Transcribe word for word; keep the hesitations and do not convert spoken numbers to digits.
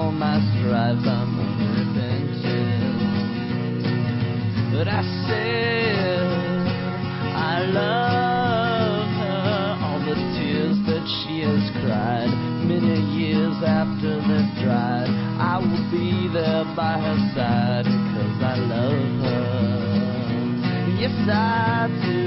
all my strife, I'm unrepentant. But I said I love her, all the tears that she has cried, many years after they've dried, I will be there by her side, 'cause I love her. Yes, I do.